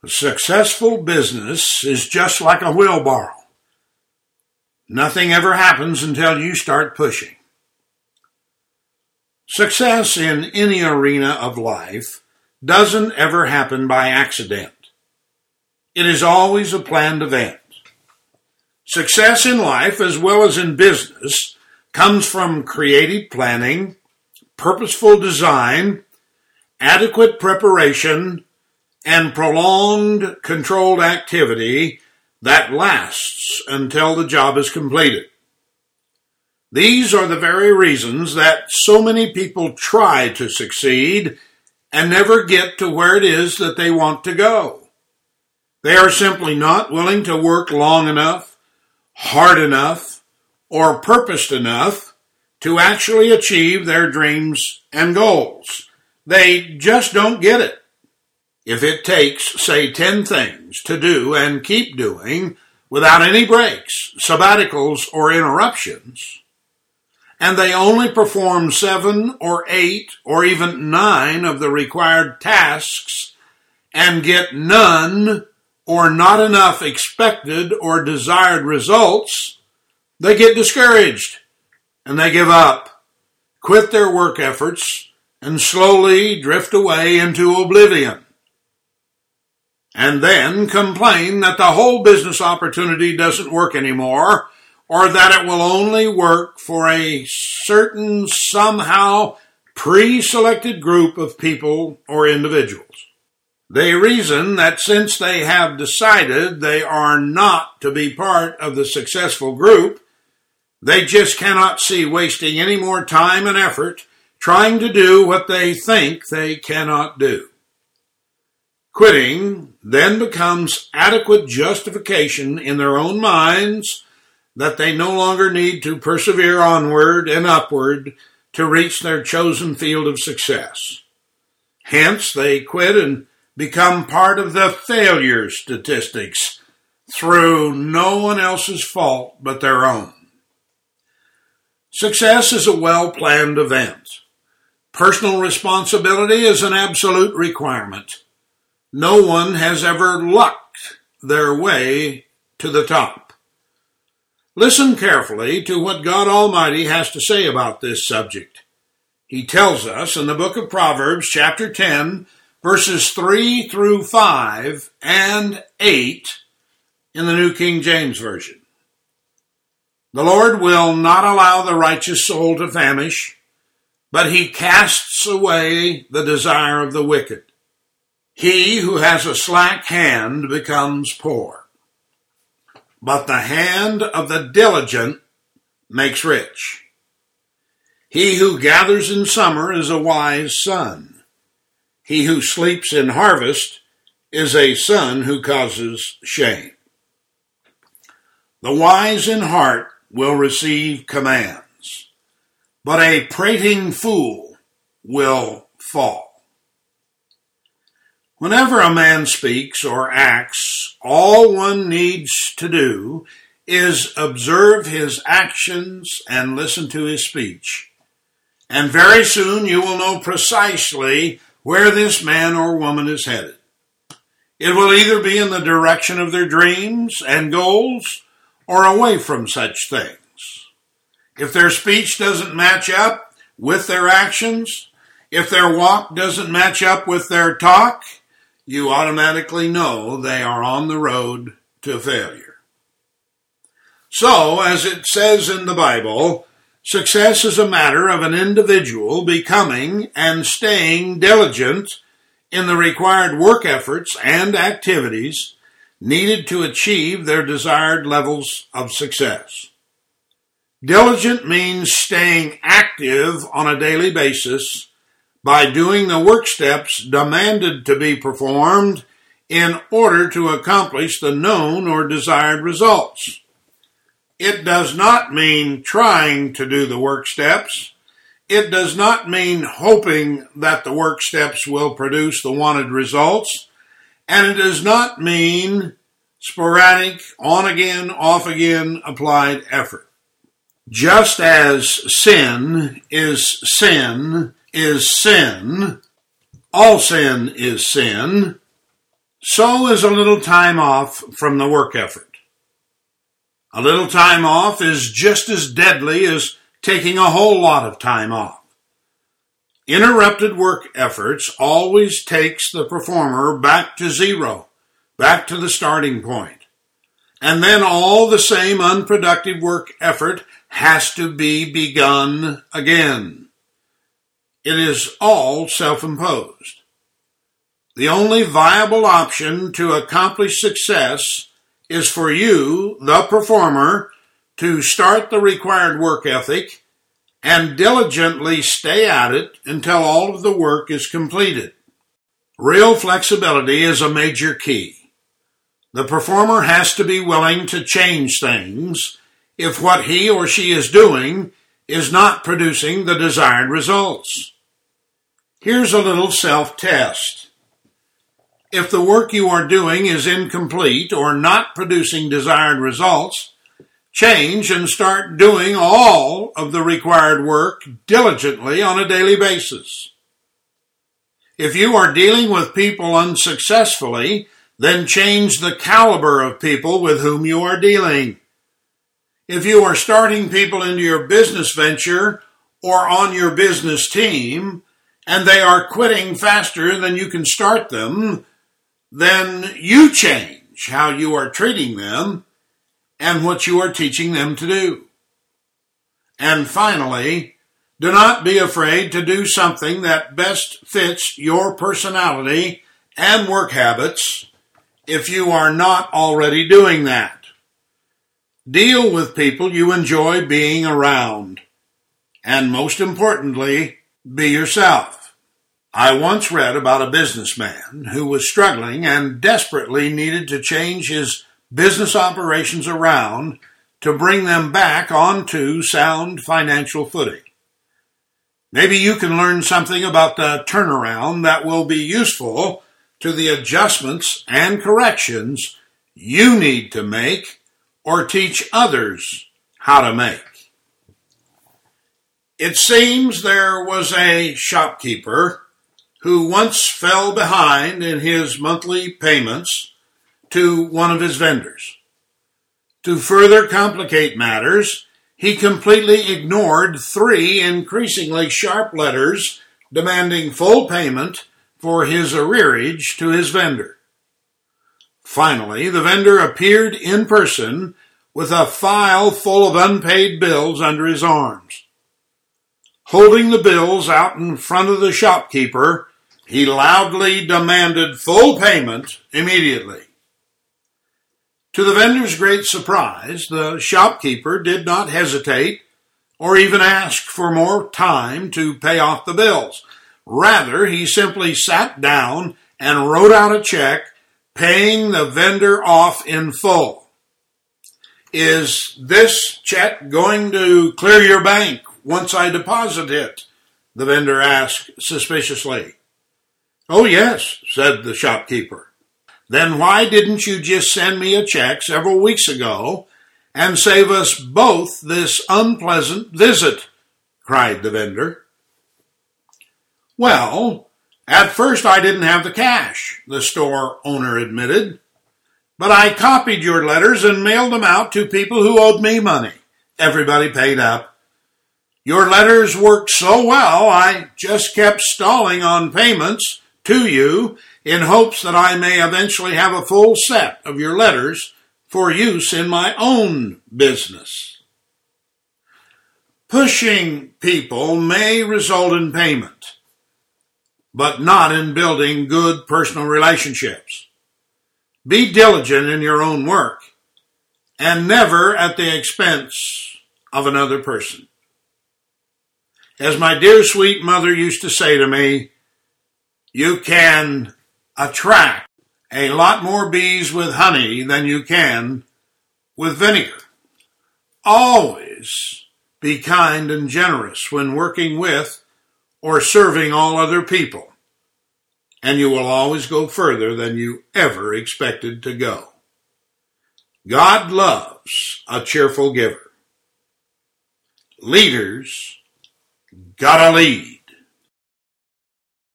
A successful business is just like a wheelbarrow. Nothing ever happens until you start pushing. Success in any arena of life doesn't ever happen by accident. It is always a planned event. Success in life, as well as in business, comes from creative planning, purposeful design, adequate preparation, and prolonged, controlled activity that lasts until the job is completed. These are the very reasons that so many people try to succeed and never get to where it is that they want to go. They are simply not willing to work long enough, hard enough, or purposed enough to actually achieve their dreams and goals. They just don't get it. If it takes, say, 10 things to do and keep doing without any breaks, sabbaticals, or interruptions, and they only perform 7 or 8 or even 9 of the required tasks and get none or not enough expected or desired results, they get discouraged and they give up, quit their work efforts, and slowly drift away into oblivion. And then complain that the whole business opportunity doesn't work anymore, or that it will only work for a certain, somehow pre-selected group of people or individuals. They reason that since they have decided they are not to be part of the successful group, they just cannot see wasting any more time and effort trying to do what they think they cannot do. Quitting then becomes adequate justification in their own minds that they no longer need to persevere onward and upward to reach their chosen field of success. Hence, they quit and become part of the failure statistics through no one else's fault but their own. Success is a well-planned event. Personal responsibility is an absolute requirement. No one has ever lucked their way to the top. Listen carefully to what God Almighty has to say about this subject. He tells us in the book of Proverbs, chapter 10, verses 3 through 5 and 8 in the New King James Version. The Lord will not allow the righteous soul to famish, but he casts away the desire of the wicked. He who has a slack hand becomes poor, but the hand of the diligent makes rich. He who gathers in summer is a wise son. He who sleeps in harvest is a son who causes shame. The wise in heart will receive commands, but a prating fool will fall. Whenever a man speaks or acts, all one needs to do is observe his actions and listen to his speech. And very soon you will know precisely where this man or woman is headed. It will either be in the direction of their dreams and goals or away from such things. If their speech doesn't match up with their actions, if their walk doesn't match up with their talk, you automatically know they are on the road to failure. So, as it says in the Bible, success is a matter of an individual becoming and staying diligent in the required work efforts and activities needed to achieve their desired levels of success. Diligent means staying active on a daily basis by doing the work steps demanded to be performed in order to accomplish the known or desired results. It does not mean trying to do the work steps. It does not mean hoping that the work steps will produce the wanted results. And it does not mean sporadic, on again, off again applied effort. Just as sin is sin, all sin is sin, So is a little time off from the work effort. A little time off is just as deadly as taking a whole lot of time off. Interrupted work efforts always takes the performer back to zero, back to the starting point. And then all the same unproductive work effort has to be begun again. It is all self-imposed. The only viable option to accomplish success is for you, the performer, to start the required work ethic and diligently stay at it until all of the work is completed. Real flexibility is a major key. The performer has to be willing to change things if what he or she is doing is not producing the desired results. Here's a little self-test. If the work you are doing is incomplete or not producing desired results, change and start doing all of the required work diligently on a daily basis. If you are dealing with people unsuccessfully, then change the caliber of people with whom you are dealing. If you are starting people into your business venture or on your business team, and they are quitting faster than you can start them, then you change how you are treating them and what you are teaching them to do. And finally, do not be afraid to do something that best fits your personality and work habits if you are not already doing that. Deal with people you enjoy being around. And most importantly, be yourself. I once read about a businessman who was struggling and desperately needed to change his business operations around to bring them back onto sound financial footing. Maybe you can learn something about the turnaround that will be useful to the adjustments and corrections you need to make or teach others how to make. It seems there was a shopkeeper who once fell behind in his monthly payments to one of his vendors. To further complicate matters, he completely ignored 3 increasingly sharp letters demanding full payment for his arrearage to his vendor. Finally, the vendor appeared in person with a file full of unpaid bills under his arms. Holding the bills out in front of the shopkeeper, he loudly demanded full payment immediately. To the vendor's great surprise, the shopkeeper did not hesitate or even ask for more time to pay off the bills. Rather, he simply sat down and wrote out a check paying the vendor off in full. "Is this check going to clear your bank once I deposit it?" the vendor asked suspiciously. "Oh, yes," said the shopkeeper. "Then why didn't you just send me a check several weeks ago and save us both this unpleasant visit?" cried the vendor. "Well, at first I didn't have the cash," the store owner admitted. "But I copied your letters and mailed them out to people who owed me money. Everybody paid up. Your letters worked so well, I just kept stalling on payments to you in hopes that I may eventually have a full set of your letters for use in my own business." Pushing people may result in payment, but not in building good personal relationships. Be diligent in your own work and never at the expense of another person. As my dear sweet mother used to say to me, you can attract a lot more bees with honey than you can with vinegar. Always be kind and generous when working with or serving all other people, and you will always go further than you ever expected to go. God loves a cheerful giver. Leaders gotta lead.